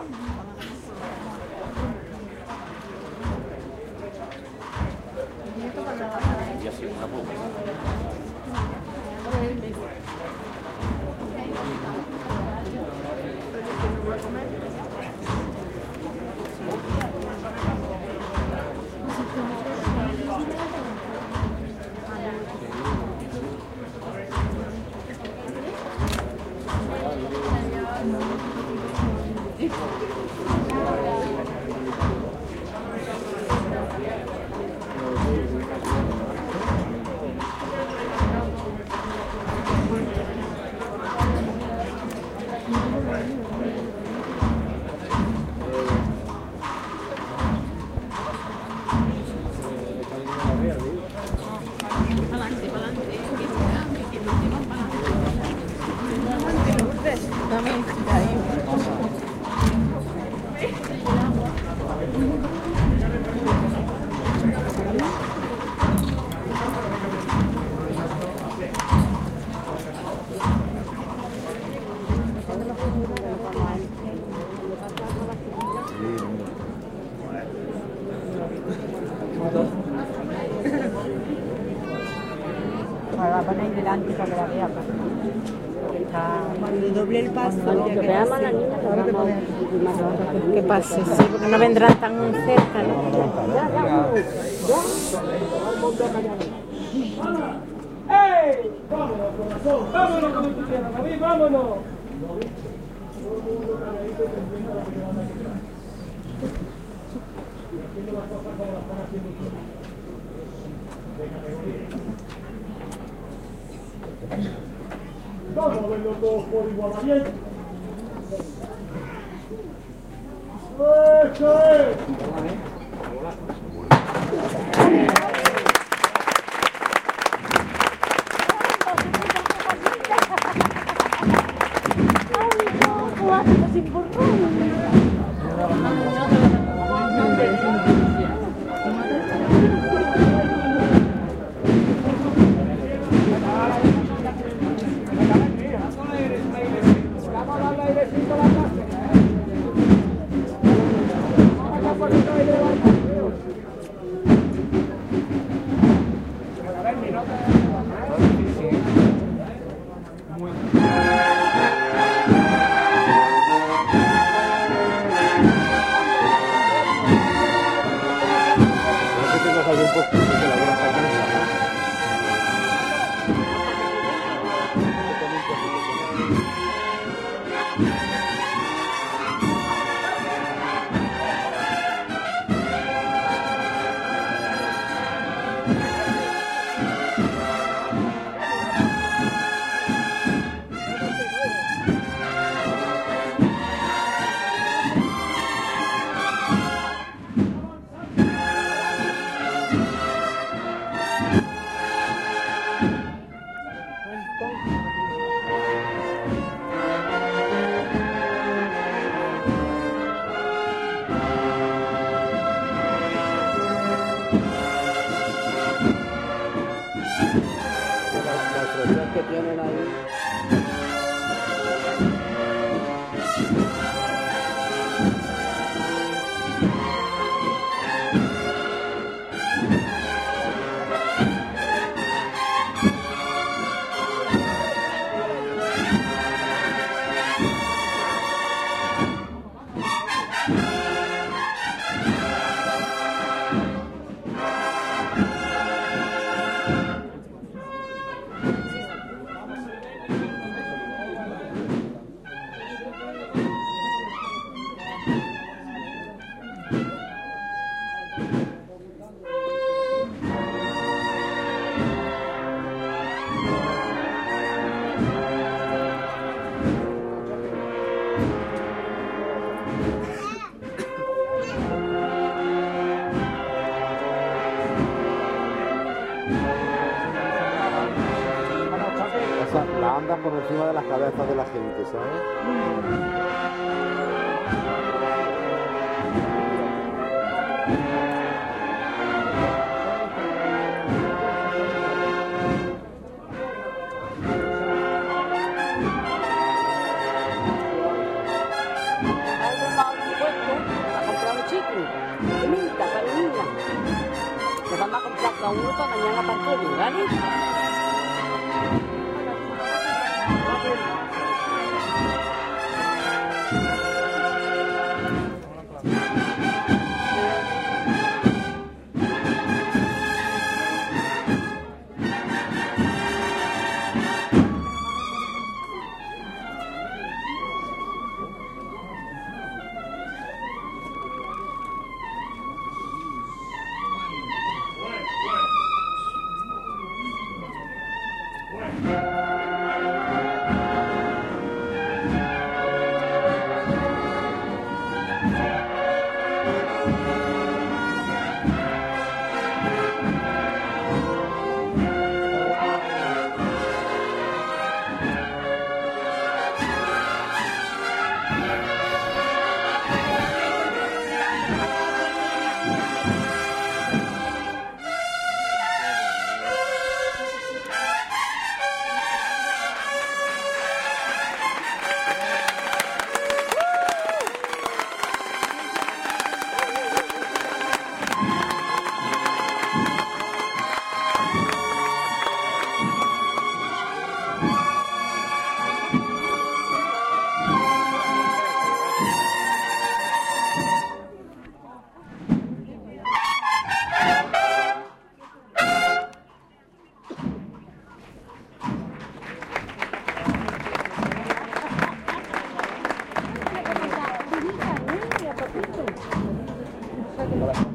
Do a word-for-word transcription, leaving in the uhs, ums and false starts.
Ya sí, una poca. La ponéis delante para que la vea. Cuando doble el paso, cuando que veamos a la niña, que pase, sí, porque no vendrán tan cerca, ¿no? Ya, ya, ¡Ey! ¡Vámonos, corazón! ¡Vámonos con tu tierra, David! ¡Vámonos! Todo el mundo calladito y pendiente a lo que van a quedar. Y haciendo las cosas como las están haciendo ustedes. De categoría. Vamos a verlo todos por igual, ¿bien? ¡Eso es! Que tienen ahí. La anda por encima de las cabezas de la gente, ¿sabes? ya. comprar cada uno para mañana para todo, ¿vale? Hola.